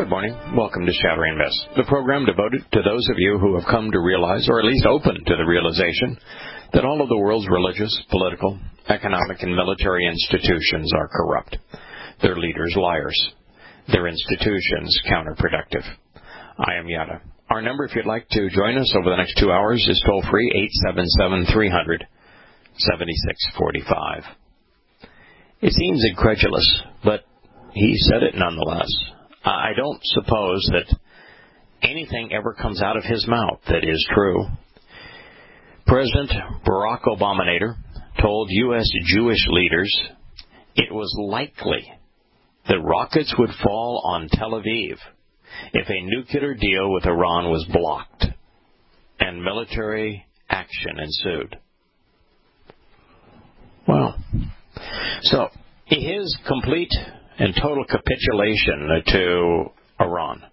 Good morning. Welcome to Shattering Myths, the program devoted to those of you who have come to realize, or at least open to the realization, that all of the world's religious, political, economic, and military institutions are corrupt. Their leaders liars. Their institutions counterproductive. I am Yada. Our number, if you'd like to join us over the next 2 hours, is toll-free 877-300-7645. It seems incredulous, but he said it nonetheless. I don't suppose that anything ever comes out of his mouth that is true. President Barack Obama told U.S. Jewish leaders it was likely that rockets would fall on Tel Aviv if a nuclear deal with Iran was blocked and military action ensued. Wow. So, his complete and total capitulation to Iran,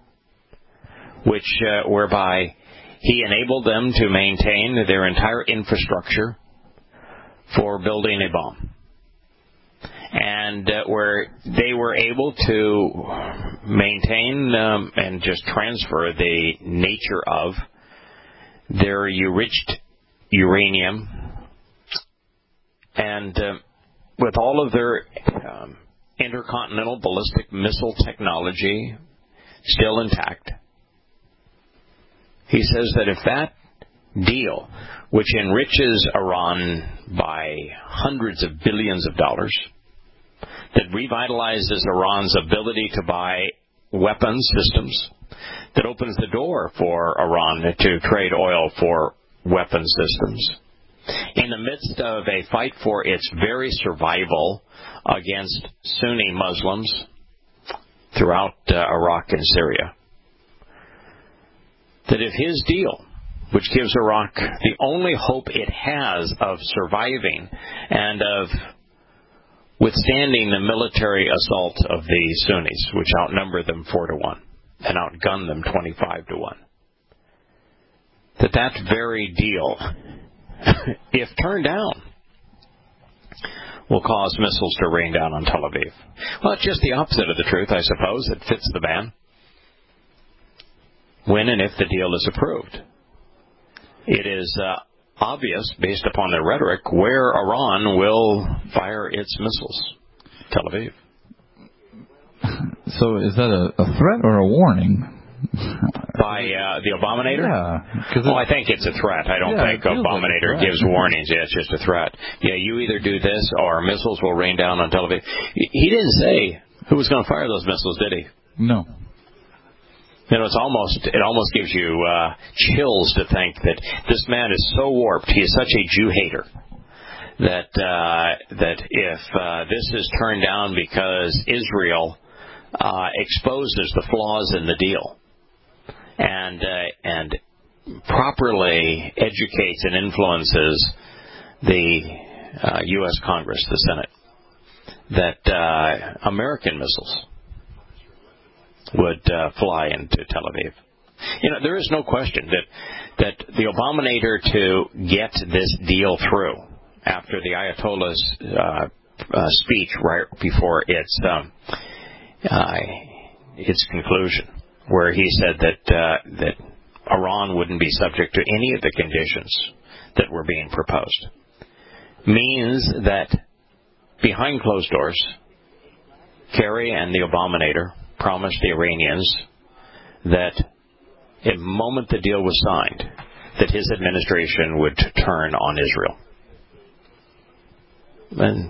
whereby he enabled them to maintain their entire infrastructure for building a bomb, and where they were able to maintain and just transfer the nature of their enriched uranium, and with all of their intercontinental ballistic missile technology still intact. He says that if that deal, which enriches Iran by hundreds of billions of dollars, that revitalizes Iran's ability to buy weapons systems, that opens the door for Iran to trade oil for weapon systems, in the midst of a fight for its very survival against Sunni Muslims throughout Iraq and Syria, that if his deal, which gives Iraq the only hope it has of surviving and of withstanding the military assault of the Sunnis, which outnumber them 4-1 and outgun them 25-1, that very deal, if turned down, will cause missiles to rain down on Tel Aviv. Well, it's just the opposite of the truth, I suppose. It fits the ban. When and if the deal is approved. It is obvious, based upon their rhetoric, where Iran will fire its missiles. Tel Aviv. So is that a threat or a warning? By the Abominator? Yeah. I think it's a threat. I don't think Abominator gives warnings. Yeah, it's just a threat. Yeah, you either do this or missiles will rain down on Tel Aviv. He didn't say who was going to fire those missiles, did he? No. You know, it almost gives you chills to think that this man is so warped. He is such a Jew hater that if this is turned down because Israel exposes the flaws in the deal and properly educates and influences the U.S. Congress, the Senate, that American missiles would fly into Tel Aviv. You know, there is no question that the Abominator, to get this deal through after the Ayatollah's speech right before its conclusion, where he said that Iran wouldn't be subject to any of the conditions that were being proposed, means that behind closed doors, Kerry and the Abominator promised the Iranians that the moment the deal was signed, that his administration would turn on Israel. And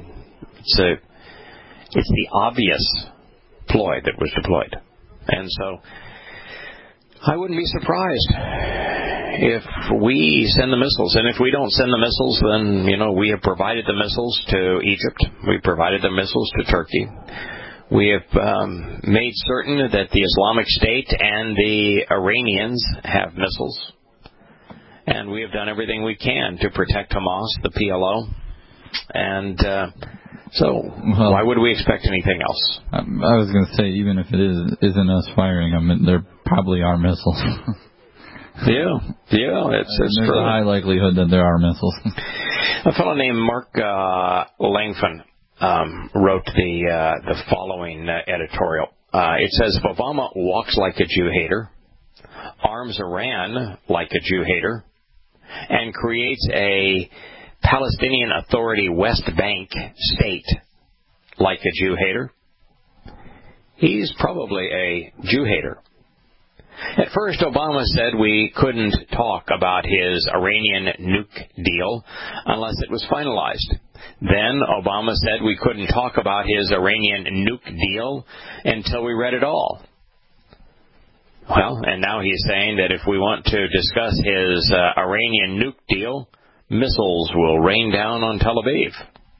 it's the obvious ploy that was deployed. And so I wouldn't be surprised if we send the missiles. And if we don't send the missiles, then, we have provided the missiles to Egypt. We provided the missiles to Turkey. We have made certain that the Islamic State and the Iranians have missiles. And we have done everything we can to protect Hamas, the PLO. And why would we expect anything else? I was going to say, even if it isn't us firing them, there probably are missiles. Yeah, it's there's true. a high likelihood that there are missiles. A fellow named Mark Langford wrote the following editorial. it says, if Obama walks like a Jew-hater, arms Iran like a Jew-hater, and creates a Palestinian Authority West Bank state like a Jew-hater, he's probably a Jew-hater. At first, Obama said we couldn't talk about his Iranian nuke deal unless it was finalized. Then Obama said we couldn't talk about his Iranian nuke deal until we read it all. Well, and now he's saying that if we want to discuss his Iranian nuke deal, missiles will rain down on Tel Aviv.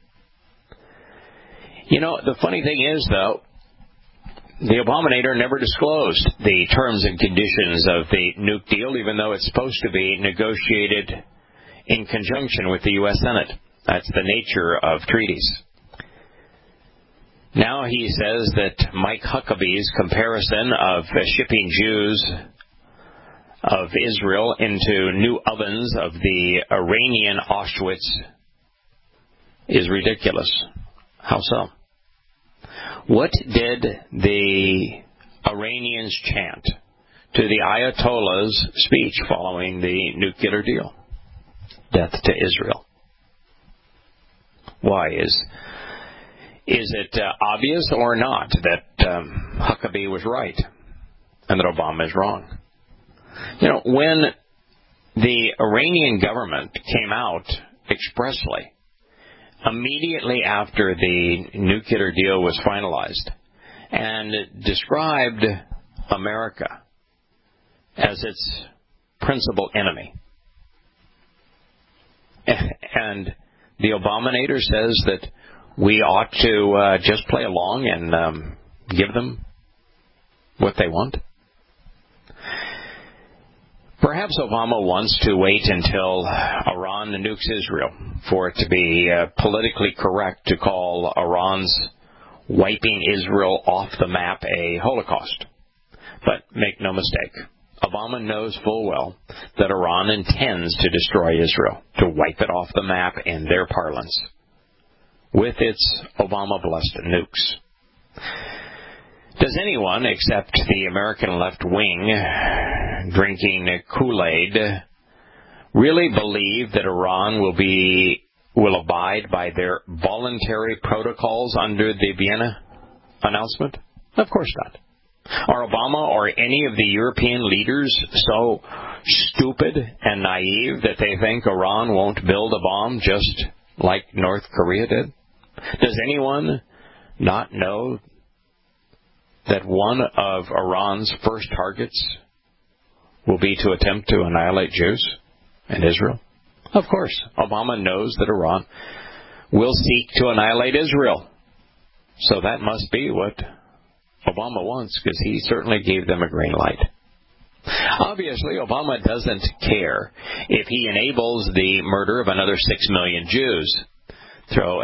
You know, the funny thing is, though, the Abominator never disclosed the terms and conditions of the nuke deal, even though it's supposed to be negotiated in conjunction with the U.S. Senate. That's the nature of treaties. Now he says that Mike Huckabee's comparison of shipping Jews of Israel into new ovens of the Iranian Auschwitz is ridiculous. How so? What did the Iranians chant to the Ayatollah's speech following the nuclear deal? Death to Israel. Why? Is it obvious or not that Huckabee was right and that Obama is wrong? You know, when the Iranian government came out expressly immediately after the nuclear deal was finalized and described America as its principal enemy, and the Abominator says that we ought to just play along and give them what they want. Perhaps Obama wants to wait until Iran nukes Israel for it to be politically correct to call Iran's wiping Israel off the map a Holocaust. But make no mistake, Obama knows full well that Iran intends to destroy Israel, to wipe it off the map in their parlance, with its Obama-blessed nukes. Does anyone except the American left wing drinking Kool-Aid really believe that Iran will abide by their voluntary protocols under the Vienna announcement? Of course not. Are Obama or any of the European leaders so stupid and naive that they think Iran won't build a bomb just like North Korea did? Does anyone not know that one of Iran's first targets will be to attempt to annihilate Jews and Israel? Of course, Obama knows that Iran will seek to annihilate Israel. So that must be what Obama wants, because he certainly gave them a green light. Obviously, Obama doesn't care if he enables the murder of another 6 million Jews through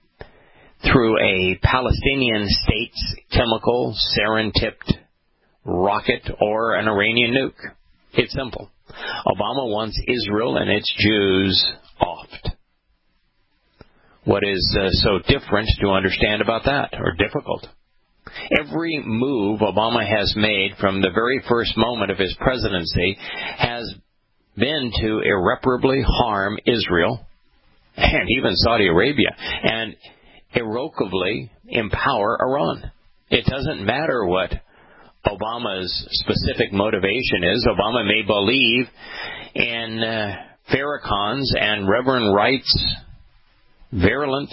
a Palestinian state's chemical, sarin-tipped rocket or an Iranian nuke. It's simple. Obama wants Israel and its Jews offed. What is so different to understand about that, or difficult? Every move Obama has made from the very first moment of his presidency has been to irreparably harm Israel and even Saudi Arabia, and irrevocably empower Iran. It doesn't matter what Obama's specific motivation is. Obama may believe in Farrakhan's and Reverend Wright's virulent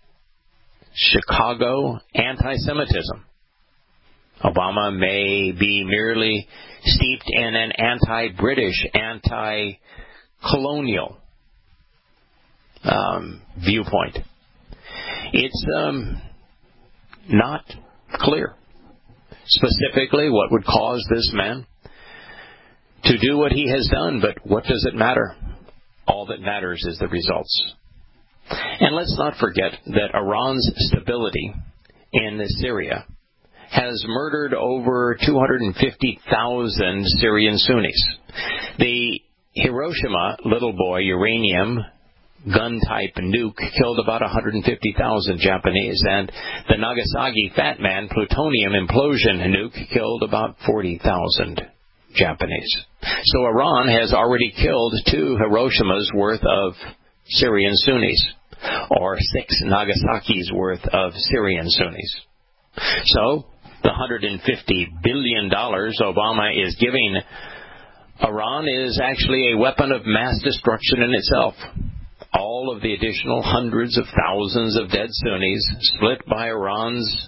Chicago anti-Semitism. Obama may be merely steeped in an anti-British, anti-colonial viewpoint. It's not clear specifically what would cause this man to do what he has done, but what does it matter? All that matters is the results. And let's not forget that Iran's stability in Syria has murdered over 250,000 Syrian Sunnis. The Hiroshima little boy uranium gun-type nuke killed about 150,000 Japanese, and the Nagasaki Fat Man plutonium implosion nuke killed about 40,000 Japanese. So Iran has already killed 2 Hiroshima's worth of Syrian Sunnis, or 6 Nagasaki's worth of Syrian Sunnis. So the $150 billion Obama is giving Iran is actually a weapon of mass destruction in itself. All of the additional hundreds of thousands of dead Sunnis split by Iran's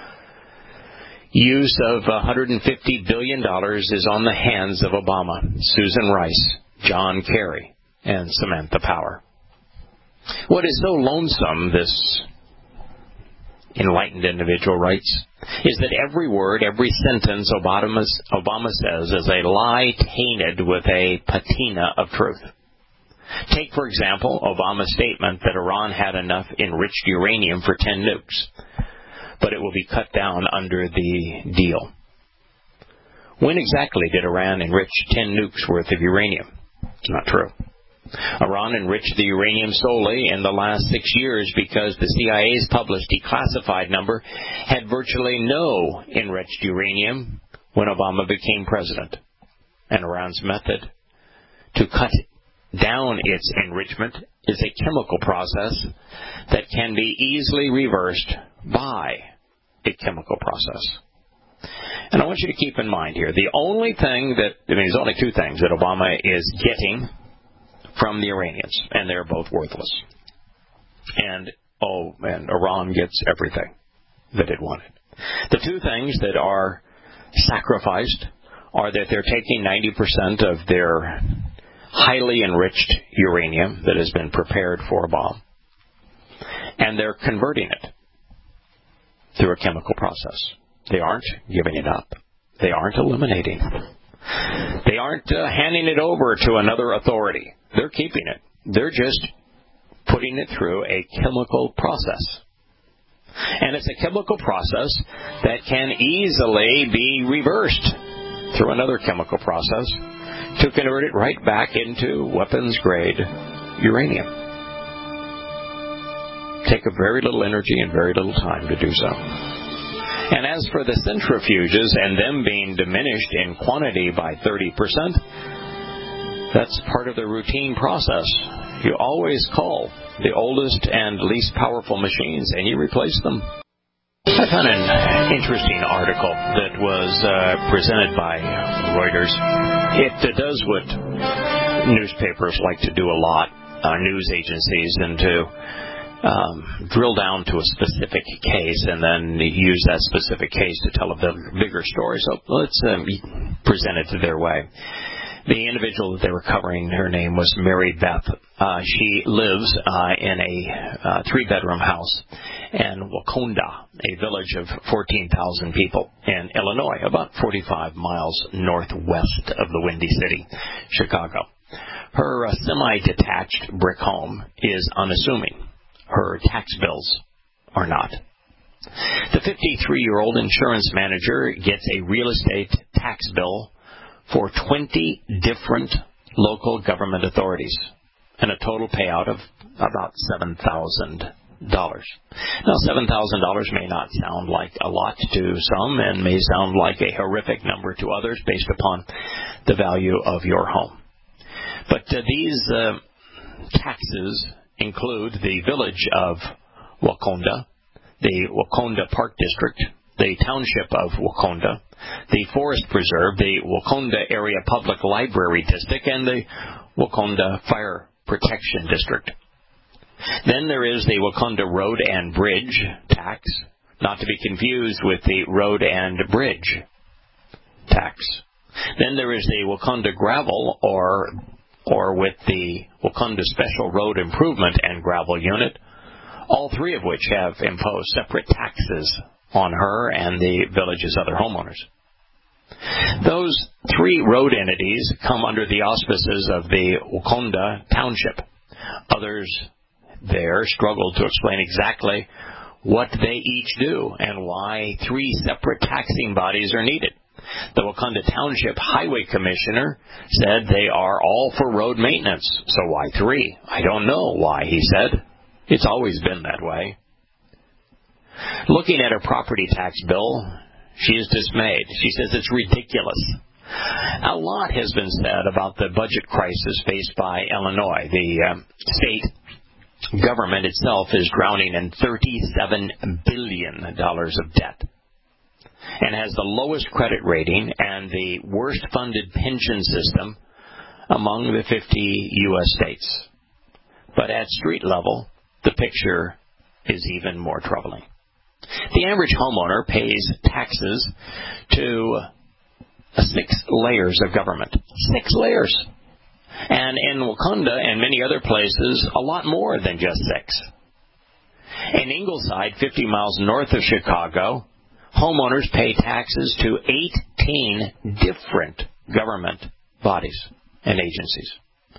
use of $150 billion is on the hands of Obama, Susan Rice, John Kerry, and Samantha Power. What is so lonesome, this enlightened individual writes, is that every word, every sentence Obama says is a lie tainted with a patina of truth. Take, for example, Obama's statement that Iran had enough enriched uranium for 10 nukes, but it will be cut down under the deal. When exactly did Iran enrich 10 nukes worth of uranium? Not true. Iran enriched the uranium solely in the last 6 years because the CIA's published declassified number had virtually no enriched uranium when Obama became president. And Iran's method to cut down its enrichment is a chemical process that can be easily reversed by a chemical process. And I want you to keep in mind here, there's only 2 things that Obama is getting from the Iranians, and they're both worthless. And Iran gets everything that it wanted. The 2 things that are sacrificed are that they're taking 90% of their highly enriched uranium that has been prepared for a bomb, and they're converting it through a chemical process. They aren't giving it up. They aren't eliminating it. They aren't handing it over to another authority. They're keeping it. They're just putting it through a chemical process. And it's a chemical process that can easily be reversed through another chemical process to convert it right back into weapons-grade uranium. Take a very little energy and very little time to do so. And as for the centrifuges and them being diminished in quantity by 30%, that's part of the routine process. You always call the oldest and least powerful machines, and you replace them. I found an interesting article that was presented by Reuters. It does what newspapers like to do a lot, news agencies, and to drill down to a specific case and then use that specific case to tell a bigger story. So let's present it their way. The individual that they were covering, her name was Mary Beth. She lives in a 3-bedroom house in Wakonda, a village of 14,000 people in Illinois, about 45 miles northwest of the Windy City, Chicago. Her semi-detached brick home is unassuming. Her tax bills are not. The 53-year-old insurance manager gets a real estate tax bill for 20 different local government authorities and a total payout of about $7,000. Now, $7,000 may not sound like a lot to some and may sound like a horrific number to others based upon the value of your home. But these taxes include the village of Wakonda, the Wakonda Park District, the township of Wakonda, the Forest Preserve, the Wakonda Area Public Library District, and the Wakonda Fire Protection District. Then there is the Wakonda Road and Bridge tax, not to be confused with the Road and Bridge tax. Then there is the Wakonda Gravel, or with the Wakonda Special Road Improvement and Gravel Unit, all 3 of which have imposed separate taxes on her and the village's other homeowners. Those 3 road entities come under the auspices of the Wakonda Township. Others there struggle to explain exactly what they each do and why 3 separate taxing bodies are needed. The Wakanda Township Highway Commissioner said they are all for road maintenance. So why 3? I don't know why, he said. It's always been that way. Looking at her property tax bill, she is dismayed. She says it's ridiculous. A lot has been said about the budget crisis faced by Illinois. The state government itself is drowning in $37 billion of debt and has the lowest credit rating and the worst funded pension system among the 50 U.S. states. But at street level, the picture is even more troubling. The average homeowner pays taxes to 6 layers of government. 6 layers. And in Wakanda and many other places, a lot more than just 6. In Ingleside, 50 miles north of Chicago, homeowners pay taxes to 18 different government bodies and agencies.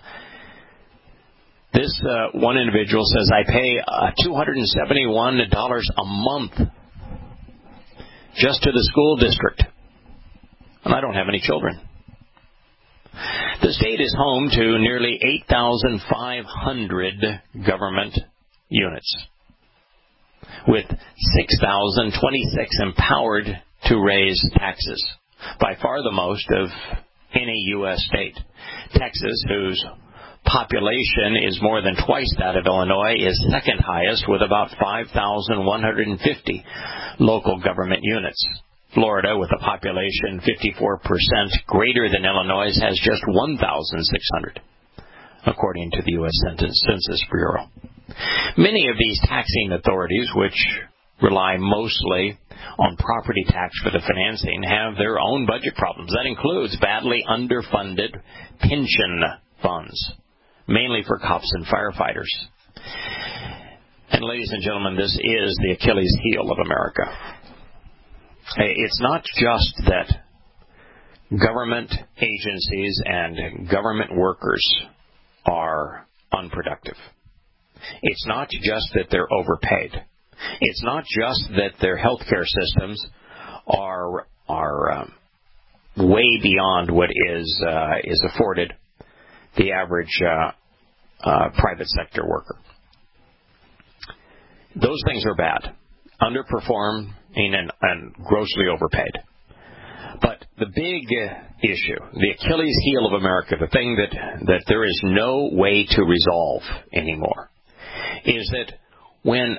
This one individual says, I pay $271 a month just to the school district, and I don't have any children. The state is home to nearly 8,500 government units, with 6,026 empowered to raise taxes, by far the most of any U.S. state. Texas, whose population is more than twice that of Illinois, is second highest with about 5,150 local government units. Florida, with a population 54% greater than Illinois, has just 1,600, according to the U.S. Census Bureau. Many of these taxing authorities, which rely mostly on property tax for the financing, have their own budget problems. That includes badly underfunded pension funds, mainly for cops and firefighters. And ladies and gentlemen, this is the Achilles heel of America. It's not just that government agencies and government workers are unproductive. It's not just that they're overpaid. It's not just that their healthcare systems are way beyond what is afforded the average private sector worker. Those things are bad, underperforming and grossly overpaid. But the big issue, the Achilles heel of America, the thing that there is no way to resolve anymore, is that when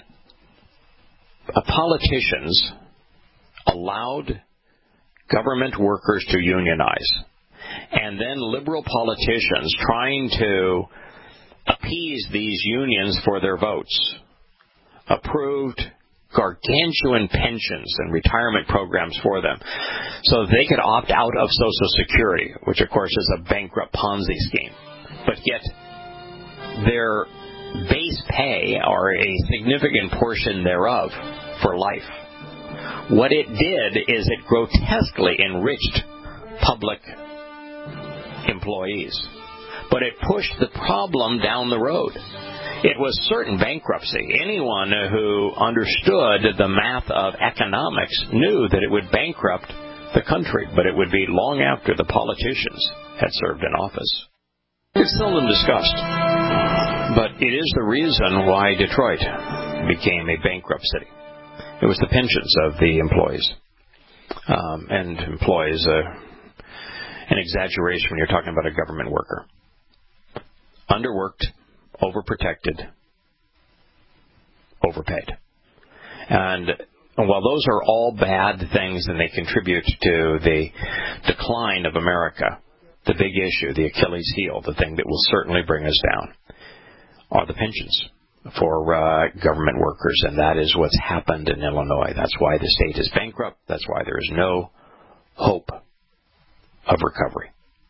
politicians allowed government workers to unionize, and then liberal politicians trying to appease these unions for their votes, approved gargantuan pensions and retirement programs for them so they could opt out of Social Security, which of course is a bankrupt Ponzi scheme. But yet their base pay or a significant portion thereof for life. What it did is it grotesquely enriched public employees, but it pushed the problem down the road. It was certain bankruptcy. Anyone who understood the math of economics knew that it would bankrupt the country, but it would be long after the politicians had served in office. It's seldom discussed, but it is the reason why Detroit became a bankrupt city. It was the pensions of the employees. And employees, an exaggeration when you're talking about a government worker. Underworked, overprotected, overpaid. And while those are all bad things and they contribute to the decline of America, the big issue, the Achilles heel, the thing that will certainly bring us down, are the pensions for government workers. And that is what's happened in Illinois. That's why the state is bankrupt. That's why there is no hope of recovery.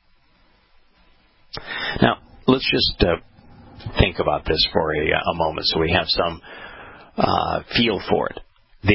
Now, let's just think about this for a moment so we have some feel for it.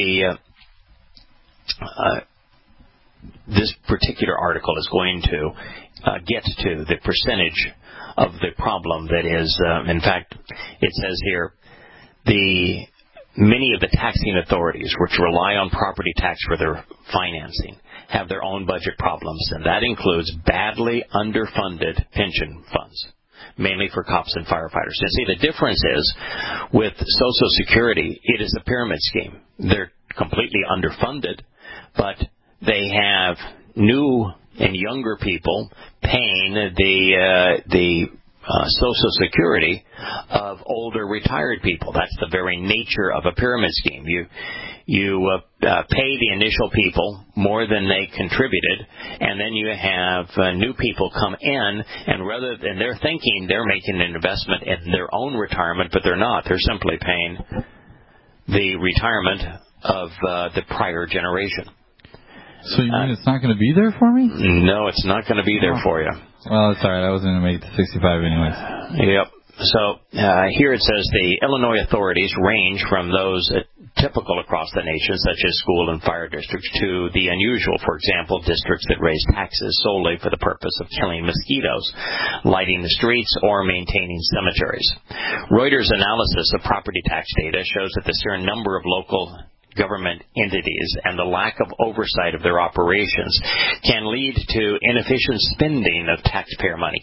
This particular article is going to get to the percentage of the problem that is, in fact, it says here, the many of the taxing authorities, which rely on property tax for their financing, have their own budget problems, and that includes badly underfunded pension funds, mainly for cops and firefighters. And see, the difference is, with Social Security, it is a pyramid scheme. They're completely underfunded, but they have new and younger people paying the Social Security of older retired people. That's the very nature of a pyramid scheme. You pay the initial people more than they contributed, and then you have new people come in, and they're thinking they're making an investment in their own retirement, but they're not. They're simply paying the retirement of the prior generation. So you mean it's not going to be there for me? No, it's not going to be there for you. Well, it's all right. I was going to make it to 65 anyways. Yep. So here it says the Illinois authorities range from those typical across the nation, such as school and fire districts, to the unusual, for example, districts that raise taxes solely for the purpose of killing mosquitoes, lighting the streets, or maintaining cemeteries. Reuters' analysis of property tax data shows that the sheer number of local government entities and the lack of oversight of their operations can lead to inefficient spending of taxpayer money.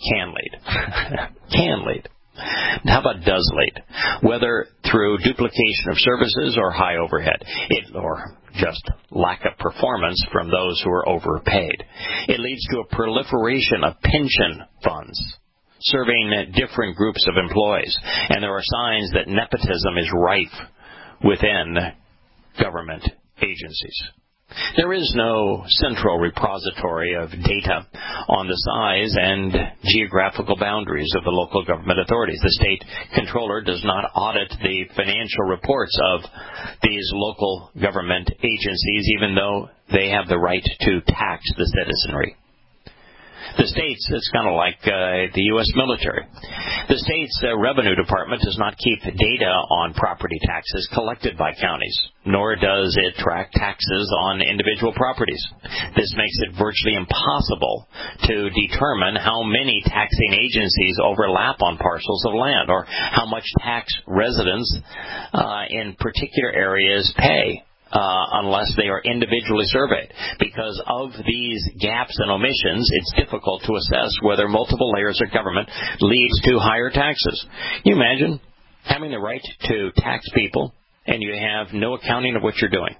Can lead. How about does lead? Whether through duplication of services or high overhead, or just lack of performance from those who are overpaid. It leads to a proliferation of pension funds serving different groups of employees, and there are signs that nepotism is rife within government agencies. There is no central repository of data on the size and geographical boundaries of the local government authorities. The state controller does not audit the financial reports of these local government agencies, even though they have the right to tax the citizenry. The states, it's kind of like the U.S. military. The state's revenue department does not keep data on property taxes collected by counties, nor does it track taxes on individual properties. This makes it virtually impossible to determine how many taxing agencies overlap on parcels of land, or how much tax residents in particular areas pay. Unless they are individually surveyed. Because of these gaps and omissions, it's difficult to assess whether multiple layers of government leads to higher taxes. Can you imagine having the right to tax people and you have no accounting of what you're doing?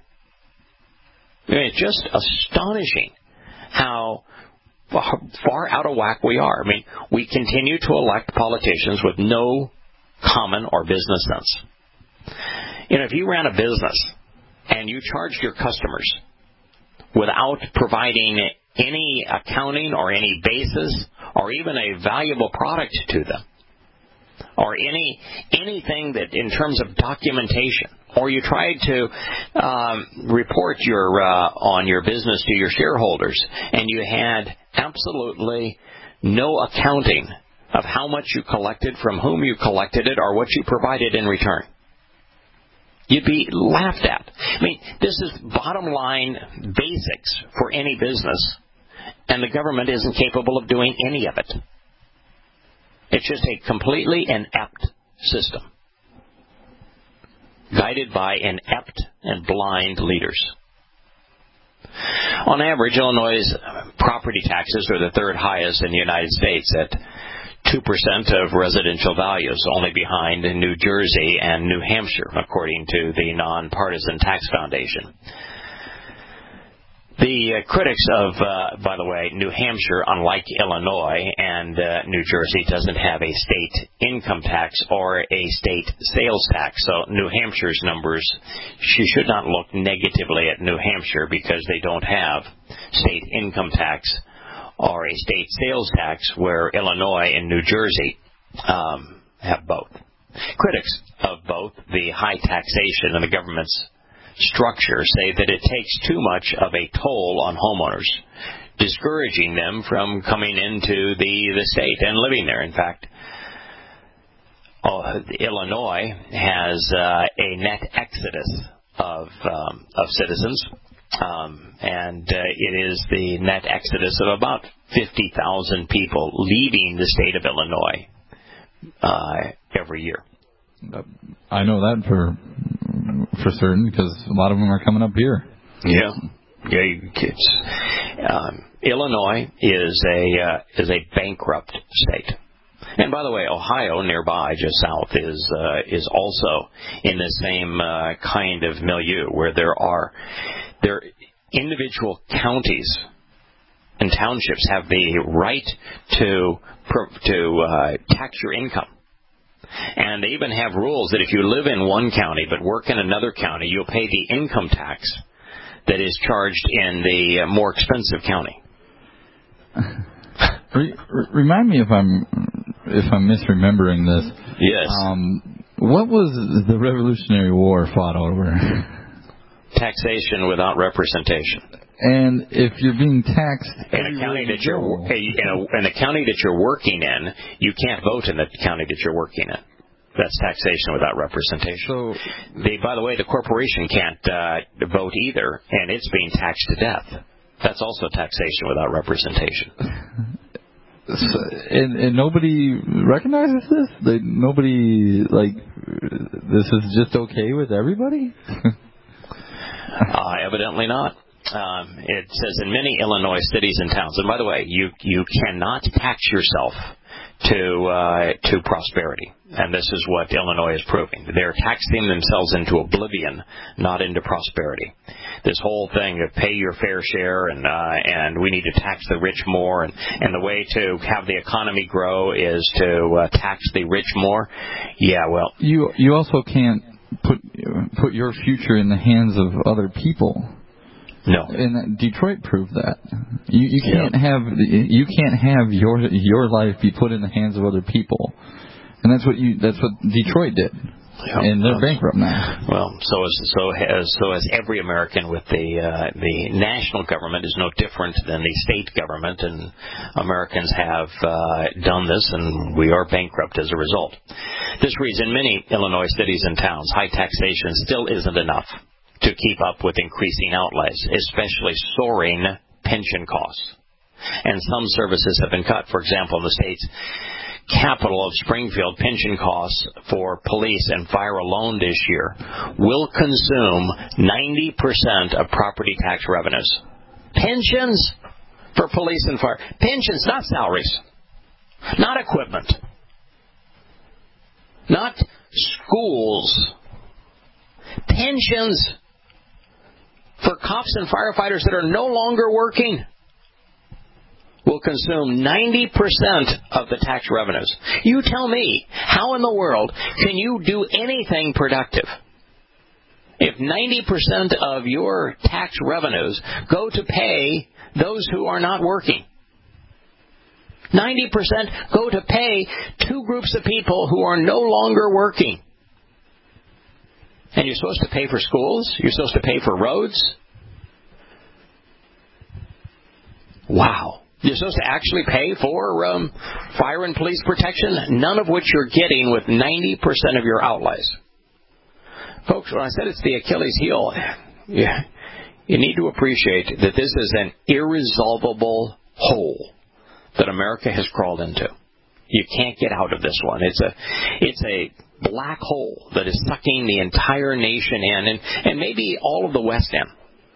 I mean, it's just astonishing how far out of whack we are. I mean, we continue to elect politicians with no common or business sense. You know, if you ran a business and you charged your customers without providing any accounting or any basis or even a valuable product to them, or anything that in terms of documentation, or you tried to report on your business to your shareholders, and you had absolutely no accounting of how much you collected, from whom you collected it, or what you provided in return, you'd be laughed at. I mean, this is bottom line basics for any business, and the government isn't capable of doing any of it. It's just a completely inept system, guided by inept and blind leaders. On average, Illinois' property taxes are the third highest in the United States at 2% of residential values, only behind New Jersey and New Hampshire, according to the Nonpartisan Tax Foundation. The critics of, by the way, New Hampshire, unlike Illinois and New Jersey, doesn't have a state income tax or a state sales tax. So New Hampshire's numbers, you should not look negatively at New Hampshire because they don't have state income tax or a state sales tax, where Illinois and New Jersey have both. Critics of both the high taxation and the government's structure say that it takes too much of a toll on homeowners, discouraging them from coming into the state and living there. In fact, Illinois has a net exodus of citizens. And it is the net exodus of about 50,000 people leaving the state of Illinois every year. I know that for for certain, because a lot of them are coming up here. Yeah. Illinois is a bankrupt state. And by the way, Ohio, nearby, just south, is also in the same kind of milieu, where there are individual counties and townships have the right to tax your income. And they even have rules that if you live in one county but work in another county, you'll pay the income tax that is charged in the more expensive county. Remind me if I'm misremembering this. Yes. What was the Revolutionary War fought over? Taxation without representation. And if you're being taxed in a county that in the county that you're working in, you can't vote in the county that you're working in. That's taxation without representation. So, by the way, the corporation can't vote either, and it's being taxed to death. That's also taxation without representation. And nobody recognizes this? Nobody, this is just okay with everybody? Evidently not. It says in many Illinois cities and towns, and by the way, you cannot tax yourself to prosperity, and this is what Illinois is proving. They're taxing themselves into oblivion, not into prosperity. This whole thing of pay your fair share, and we need to tax the rich more, and the way to have the economy grow is to tax the rich more. Yeah, well, you also can't put your future in the hands of other people. No. And Detroit proved that. You can't have your life be put in the hands of other people. And that's what Detroit did. Yeah. And they're bankrupt now. Well, so has every American with the national government is no different than the state government, and Americans have done this, and we are bankrupt as a result. This reads, in many Illinois cities and towns, high taxation still isn't enough to keep up with increasing outlays, especially soaring pension costs. And some services have been cut. For example, in the state's capital of Springfield, pension costs for police and fire alone this year will consume 90% of property tax revenues. Pensions for police and fire. Pensions, not salaries. Not equipment. Not schools. Pensions for cops and firefighters that are no longer working will consume 90% of the tax revenues. You tell me, how in the world can you do anything productive if 90% of your tax revenues go to pay those who are not working? 90% go to pay two groups of people who are no longer working. And you're supposed to pay for schools? You're supposed to pay for roads? Wow. You're supposed to actually pay for fire and police protection, none of which you're getting with 90% of your outlays. Folks, when I said it's the Achilles heel, you need to appreciate that this is an irresolvable hole that America has crawled into. You can't get out of this one. It's a black hole that is sucking the entire nation in, and maybe all of the West in.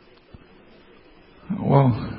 Well,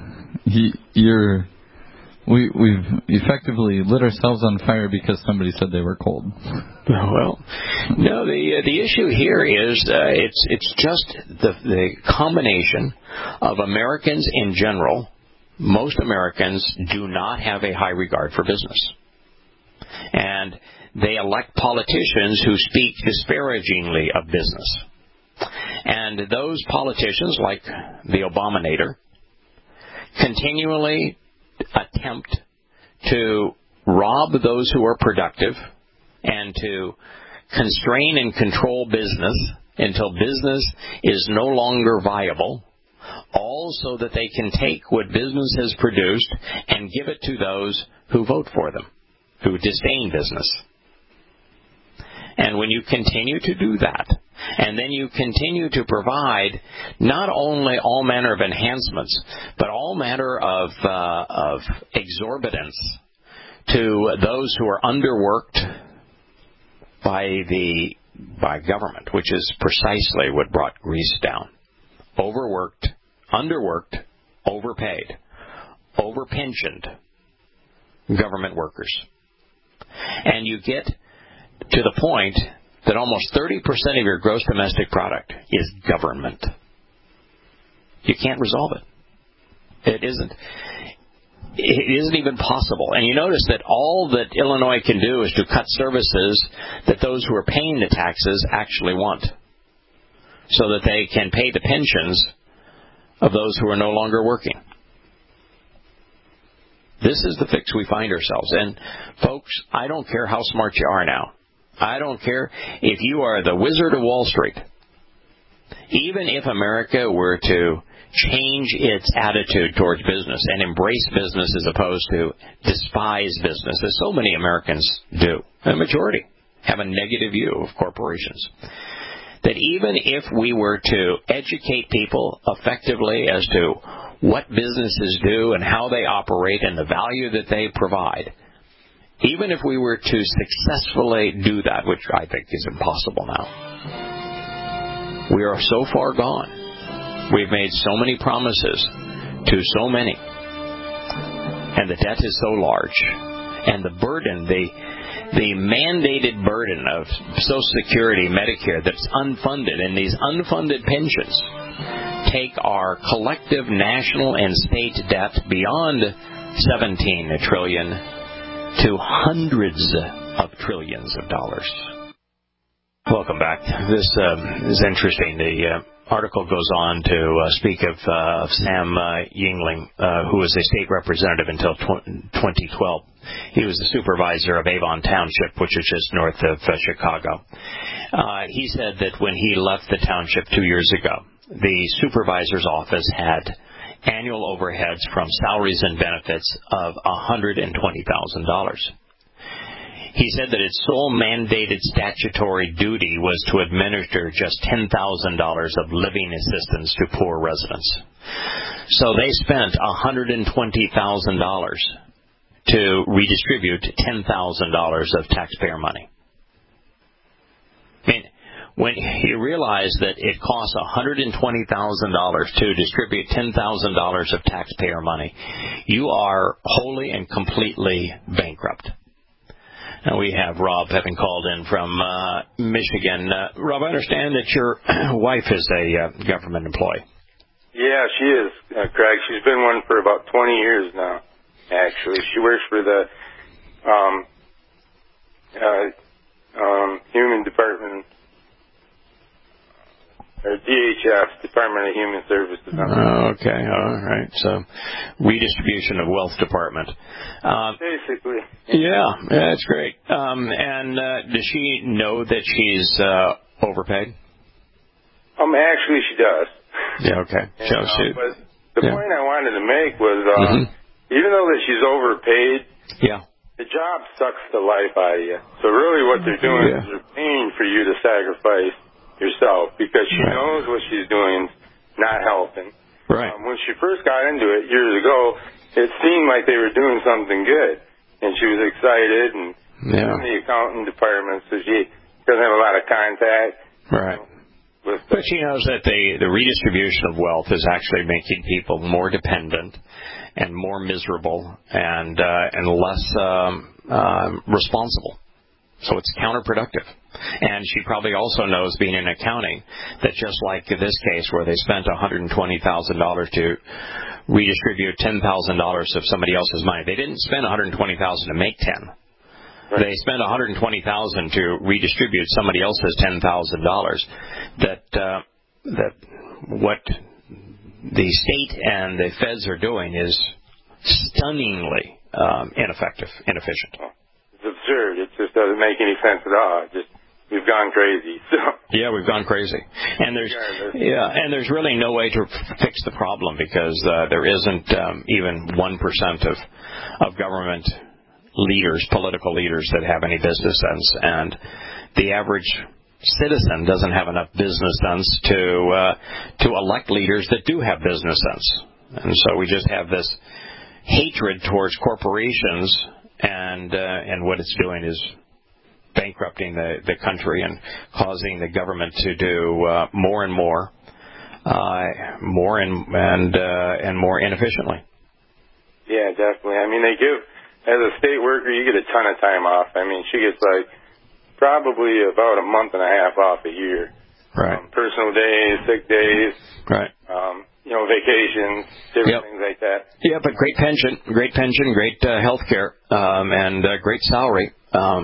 we've effectively lit ourselves on fire because somebody said they were cold. Well, no, the issue here is it's just the combination of Americans in general. Most Americans do not have a high regard for business. And they elect politicians who speak disparagingly of business. And those politicians, like the Obamanator, continually attempt to rob those who are productive and to constrain and control business until business is no longer viable, all so that they can take what business has produced and give it to those who vote for them, who disdain business. And when you continue to do that, and then you continue to provide not only all manner of enhancements, but all manner of exorbitance to those who are underworked by the by government, which is precisely what brought Greece down. Overworked, underworked, overpaid, overpensioned government workers. And you get to the point that almost 30% of your gross domestic product is government. You can't resolve it. It isn't even possible. And you notice that all that Illinois can do is to cut services that those who are paying the taxes actually want, so that they can pay the pensions of those who are no longer working. This is the fix we find ourselves in. Folks, I don't care how smart you are now. I don't care if you are the Wizard of Wall Street. Even if America were to change its attitude towards business and embrace business as opposed to despise business, as so many Americans do, a majority have a negative view of corporations, that even if we were to educate people effectively as to what businesses do and how they operate and the value that they provide, even if we were to successfully do that, which I think is impossible now, we are so far gone. We've made so many promises to so many, and the debt is so large, and the burden, the mandated burden of Social Security, Medicare that's unfunded, and these unfunded pensions take our collective national and state debt beyond $17 trillion to hundreds of trillions of dollars. Welcome back. This is interesting. The article goes on to speak of Sam Yingling, who was a state representative until 2012. He was the supervisor of Avon Township, which is just north of Chicago. He said that when he left the township 2 years ago, the supervisor's office had annual overheads from salaries and benefits of $120,000. He said that its sole mandated statutory duty was to administer just $10,000 of living assistance to poor residents. So they spent $120,000 to redistribute $10,000 of taxpayer money. I mean, when you realize that it costs $120,000 to distribute $10,000 of taxpayer money, you are wholly and completely bankrupt. And we have Rob having called in from Michigan. Rob, I understand that your wife is a government employee. Yeah, she is, Craig. She's been one for about 20 years now, actually. She works for the Human Department, or DHS, Department of Human Services. Okay, all right. So, redistribution of wealth department. Basically. Yeah, that's great. And does she know that she's overpaid? Actually, she does. Yeah, okay. But the point I wanted to make was, even though that she's overpaid, the job sucks the life out of you. So really what they're doing is they're paying for you to sacrifice yourself, because she knows what she's doing is not helping. Right. When she first got into it years ago, it seemed like they were doing something good, and she was excited, and in the accounting department, so she doesn't have a lot of contact. Right. But she knows that the redistribution of wealth is actually making people more dependent and more miserable and less responsible. So it's counterproductive. And she probably also knows, being in accounting, that just like in this case where they spent $120,000 to redistribute $10,000 of somebody else's money, they didn't spend $120,000 to make 10. Right. They spent $120,000 to redistribute somebody else's $10,000. That what the state and the feds are doing is stunningly inefficient. It's absurd. It just doesn't make any sense at all. We've gone crazy. So. Yeah, we've gone crazy, and there's really no way to fix the problem, because there isn't even 1% of government leaders, political leaders, that have any business sense, and the average citizen doesn't have enough business sense to elect leaders that do have business sense, and so we just have this hatred towards corporations. And what it's doing is bankrupting the country and causing the government to do more and more more inefficiently. Yeah, definitely. I mean, they give, as a state worker, you get a ton of time off. I mean, she gets like probably about a month and a half off a year. Right. Personal days, sick days. Right. Vacations, different things like that. Yeah, but great pension, great health care, and great salary.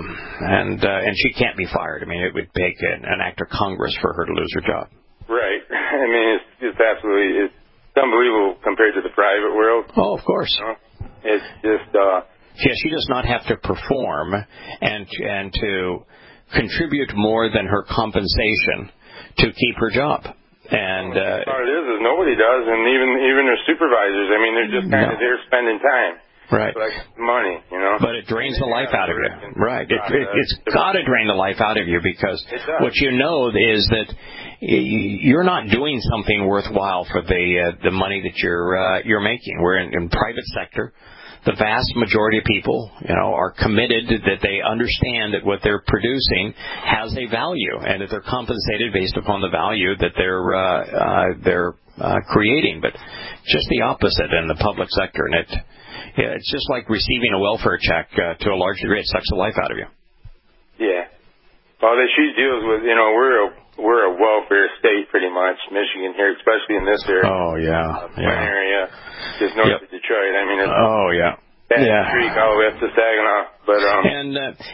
And she can't be fired. I mean, it would take an act of Congress for her to lose her job. Right. I mean, it's absolutely, it's unbelievable compared to the private world. Oh, of course. It's just, she does not have to perform and to contribute more than her compensation to keep her job. And what it is nobody does, and even their supervisors. I mean, they're just kind of there spending time. Right. Like money, But it drains the life out of you. Right. It's got to drain the life out of you, because what you know is that you're not doing something worthwhile for the money that you're making. We're in private sector. The vast majority of people, are committed, that they understand that what they're producing has a value, and that they're compensated based upon the value that they're creating. But just the opposite in the public sector, and it's just like receiving a welfare check to a large degree. It sucks the life out of you. Yeah. Well, she deals with, we're a welfare state pretty much, Michigan here, especially in this area. Oh, yeah. Area, just north of Detroit. I mean, it's Creek all the way up to Saginaw. But, and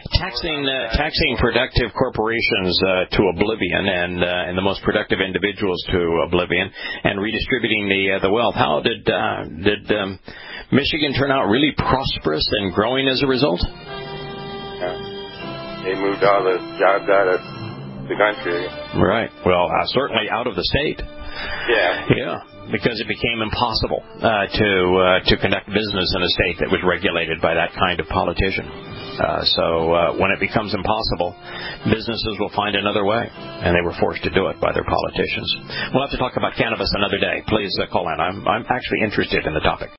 taxing productive corporations to oblivion, and the most productive individuals to oblivion, and redistributing the wealth. How did Michigan turn out really prosperous and growing as a result? Yeah. They moved all the jobs out of the country. Right. Well, certainly out of the state. Yeah. Yeah. Because it became impossible to conduct business in a state that was regulated by that kind of politician. So when it becomes impossible, businesses will find another way, and they were forced to do it by their politicians. We'll have to talk about cannabis another day. Please call in. I'm actually interested in the topic.